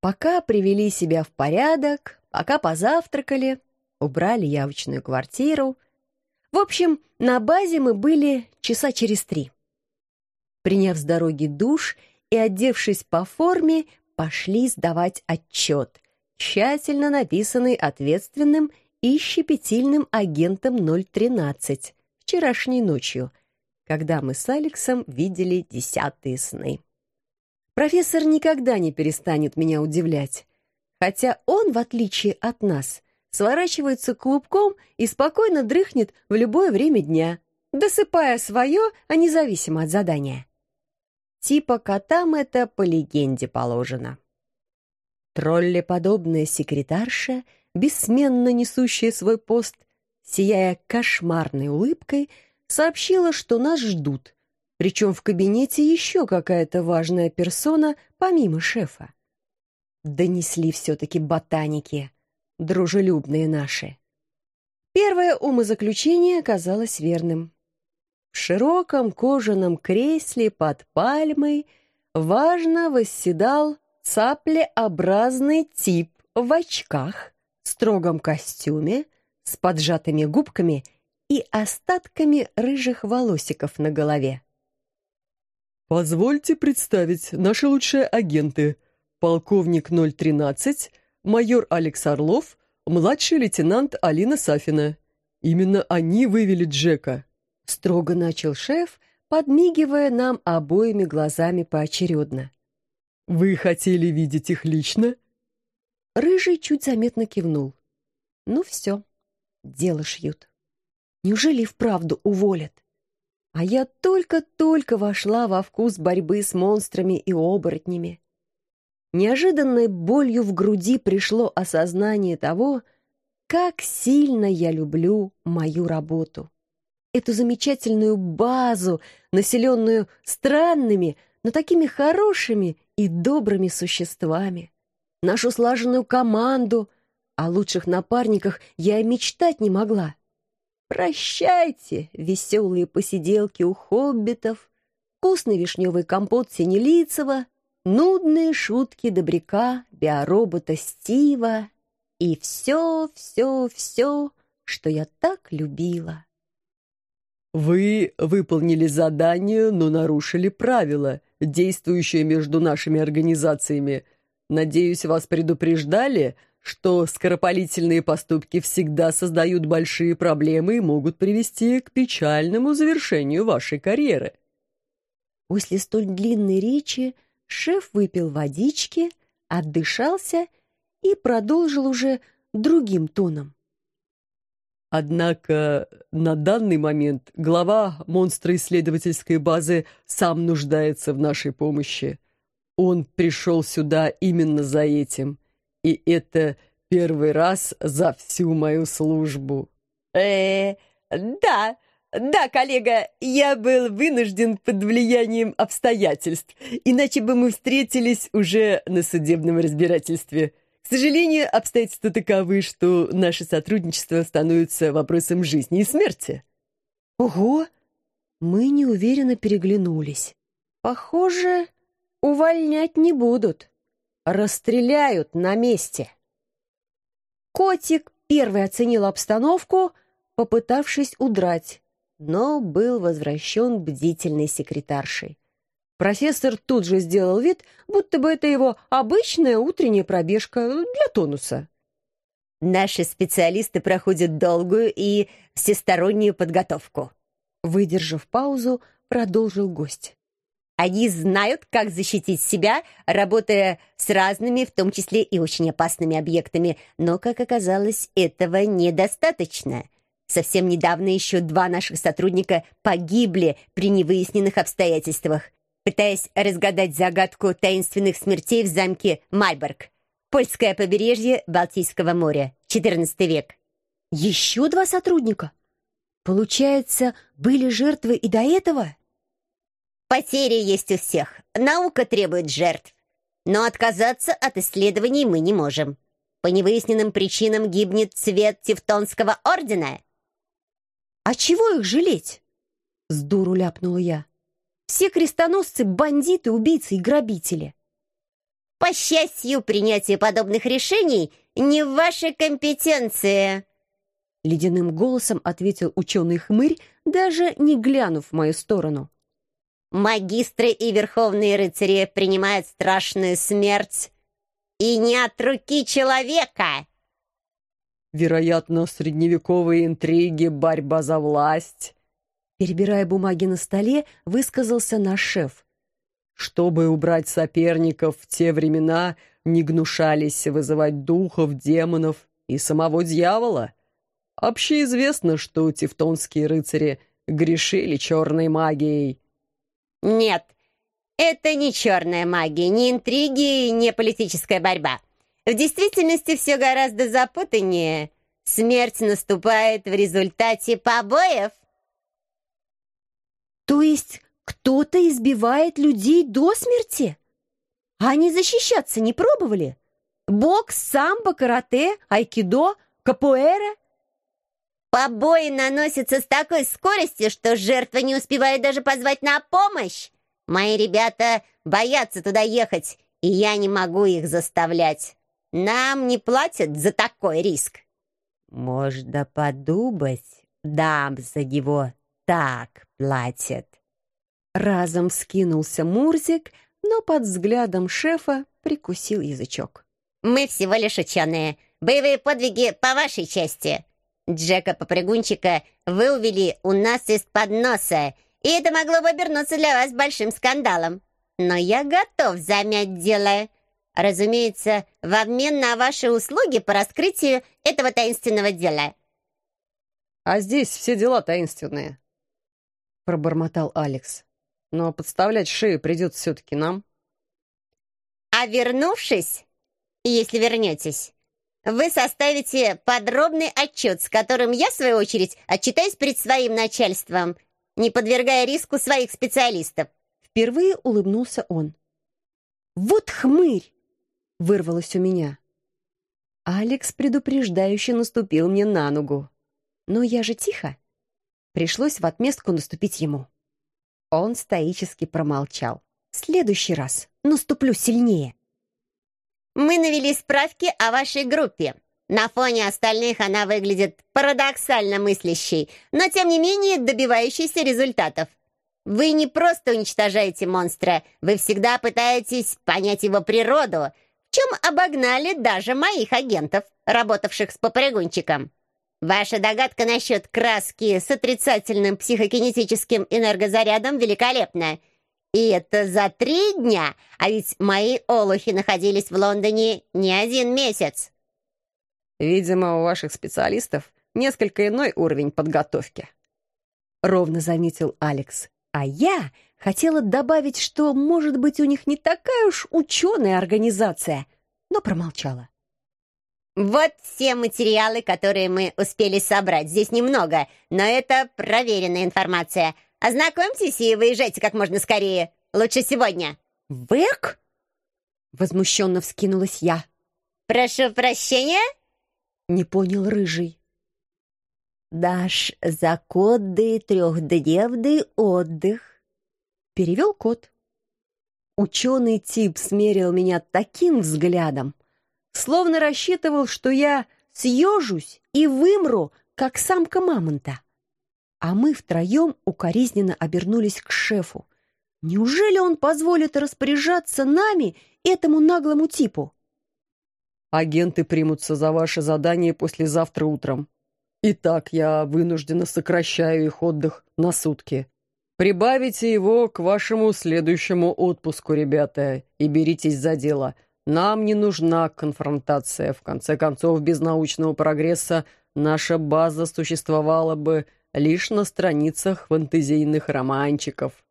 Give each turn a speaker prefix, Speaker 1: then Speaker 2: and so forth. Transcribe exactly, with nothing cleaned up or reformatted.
Speaker 1: Пока привели себя в порядок, пока позавтракали, убрали явочную квартиру. В общем, на базе мы были часа через три. Приняв с дороги душ и одевшись по форме, пошли сдавать отчет, тщательно написанный ответственным и щепетильным агентом ноль тринадцать вчерашней ночью, когда мы с Алексом видели десятые сны. Профессор никогда не перестанет меня удивлять, хотя он, в отличие от нас, сворачивается клубком и спокойно дрыхнет в любое время дня, досыпая свое, а независимо от задания. Типа котам это по легенде положено. Троллеподобная секретарша, бессменно несущая свой пост, сияя кошмарной улыбкой, сообщила, что нас ждут, причем в кабинете еще какая-то важная персона помимо шефа. Донесли все-таки ботаники, дружелюбные наши. Первое умозаключение оказалось верным. В широком кожаном кресле под пальмой важно восседал цаплеобразный тип в очках, строгом костюме, с поджатыми губками и остатками рыжих волосиков на голове.
Speaker 2: «Позвольте представить наши лучшие агенты. Полковник ноль тринадцать, майор Алекс Орлов, младший лейтенант Алина Сафина. Именно они вывели Джека», —
Speaker 1: строго начал шеф, подмигивая нам обоими глазами поочередно.
Speaker 2: «Вы хотели видеть их лично?»
Speaker 1: Рыжий чуть заметно кивнул. «Ну все, дело шьют. Неужели и вправду уволят? А я только-только вошла во вкус борьбы с монстрами и оборотнями. Неожиданной болью в груди пришло осознание того, как сильно я люблю мою работу. Эту замечательную базу, населенную странными, но такими хорошими и добрыми существами. Нашу слаженную команду. О лучших напарниках я и мечтать не могла. Прощайте, веселые посиделки у хоббитов, вкусный вишневый компот Синелицева, нудные шутки добряка, биоробота Стива и все, все, все, что я так любила.
Speaker 2: «Вы выполнили задание, но нарушили правила, действующие между нашими организациями. Надеюсь, вас предупреждали, что скоропалительные поступки всегда создают большие проблемы и могут привести к печальному завершению вашей карьеры».
Speaker 1: После столь длинной речи шеф выпил водички, отдышался и продолжил уже другим тоном.
Speaker 2: «Однако на данный момент глава монстроисследовательской базы сам нуждается в нашей помощи. Он пришел сюда именно за этим. И это первый раз за всю мою службу».
Speaker 3: Э, да, да, коллега, я был вынужден под влиянием обстоятельств, иначе бы мы встретились уже на судебном разбирательстве. К сожалению, обстоятельства таковы, что наше сотрудничество становится вопросом жизни и смерти.
Speaker 1: Ого! Мы неуверенно переглянулись. Похоже, увольнять не будут. Расстреляют на месте. Котик первый оценил обстановку, попытавшись удрать, но был возвращен бдительной секретаршей. Профессор тут же сделал вид, будто бы это его обычная утренняя пробежка для тонуса.
Speaker 3: Наши специалисты проходят долгую и всестороннюю подготовку.
Speaker 1: Выдержав паузу, продолжил гость.
Speaker 3: Они знают, как защитить себя, работая с разными, в том числе и очень опасными объектами, но, как оказалось, этого недостаточно. Совсем недавно еще два наших сотрудника погибли при невыясненных обстоятельствах, пытаясь разгадать загадку таинственных смертей в замке Мальборг, польское побережье Балтийского моря, четырнадцатый век.
Speaker 1: Еще два сотрудника? Получается, были жертвы и до этого?
Speaker 3: Потери есть у всех. Наука требует жертв. Но отказаться от исследований мы не можем. По невыясненным причинам гибнет цвет Тевтонского ордена.
Speaker 1: А чего их жалеть? Сдуру ляпнула я. Все крестоносцы — бандиты, убийцы и грабители.
Speaker 3: По счастью, принятие подобных решений не в вашей компетенции.
Speaker 1: Ледяным голосом ответил ученый-хмырь, даже не глянув в мою сторону.
Speaker 3: Магистры и верховные рыцари принимают страшную смерть. И не от руки человека.
Speaker 2: Вероятно, средневековые интриги, борьба за власть.
Speaker 1: Перебирая бумаги на столе, высказался наш шеф.
Speaker 2: Чтобы убрать соперников, в те времена не гнушались вызывать духов, демонов и самого дьявола. Общеизвестно, что тевтонские рыцари грешили черной магией.
Speaker 3: Нет, это не черная магия, не интриги, не политическая борьба. В действительности все гораздо запутаннее. Смерть наступает в результате побоев.
Speaker 1: То есть кто-то избивает людей до смерти? А они защищаться не пробовали? Бокс, самбо, карате, айкидо, капоэра?
Speaker 3: Побои наносятся с такой скоростью, что жертва не успевает даже позвать на помощь. Мои ребята боятся туда ехать, и я не могу их заставлять. Нам не платят за такой риск. Можно подумать, нам за него так платят.
Speaker 1: Разом вскинулся Мурзик, но под взглядом шефа прикусил язычок.
Speaker 3: Мы всего лишь ученые. Боевые подвиги по вашей части. Джека-попрыгунчика вы увели у нас из-под носа, и это могло бы обернуться для вас большим скандалом. Но я готов замять дело. Разумеется, в обмен на ваши услуги по раскрытию этого таинственного дела.
Speaker 2: «А здесь все дела таинственные», — пробормотал Алекс. «Но подставлять шею придется все-таки нам».
Speaker 3: А вернувшись, если вернетесь, вы составите подробный отчет, с которым я, в свою очередь, отчитаюсь перед своим начальством, не подвергая риску своих специалистов.
Speaker 1: Впервые улыбнулся он. «Вот хмырь!» — вырвалось у меня. Алекс предупреждающе наступил мне на ногу. Но я же тихо. Пришлось в отместку наступить ему. Он стоически промолчал. «В следующий раз наступлю сильнее».
Speaker 3: Мы навели справки о вашей группе. На фоне остальных она выглядит парадоксально мыслящей, но, тем не менее, добивающейся результатов. Вы не просто уничтожаете монстра, вы всегда пытаетесь понять его природу, в чем обогнали даже моих агентов, работавших с попрыгунчиком. Ваша догадка насчет краски с отрицательным психокинетическим энергозарядом великолепна. И это за три дня, а ведь мои олухи находились в Лондоне не один месяц.
Speaker 2: «Видимо, у ваших специалистов несколько иной уровень подготовки», — ровно заметил Алекс.
Speaker 1: А я хотела добавить, что, может быть, у них не такая уж ученая организация, но промолчала.
Speaker 3: Вот все материалы, которые мы успели собрать. Здесь немного, но это проверенная информация. Ознакомьтесь и выезжайте как можно скорее. Лучше сегодня.
Speaker 1: «Вэк?» — возмущенно вскинулась я.
Speaker 3: «Прошу прощения?»
Speaker 1: — не понял Рыжий.
Speaker 3: «Наш законный трехдневный отдых»,
Speaker 1: — перевел кот. Ученый тип смерил меня таким взглядом, словно рассчитывал, что я съежусь и вымру, как самка мамонта. А мы втроем укоризненно обернулись к шефу. Неужели он позволит распоряжаться нами, этому наглому типу?
Speaker 2: «Агенты примутся за ваше задание послезавтра утром. Итак, я вынужденно сокращаю их отдых на сутки. Прибавите его к вашему следующему отпуску, ребята, и беритесь за дело. Нам не нужна конфронтация. В конце концов, без научного прогресса наша база существовала бы лишь на страницах фэнтезийных романчиков».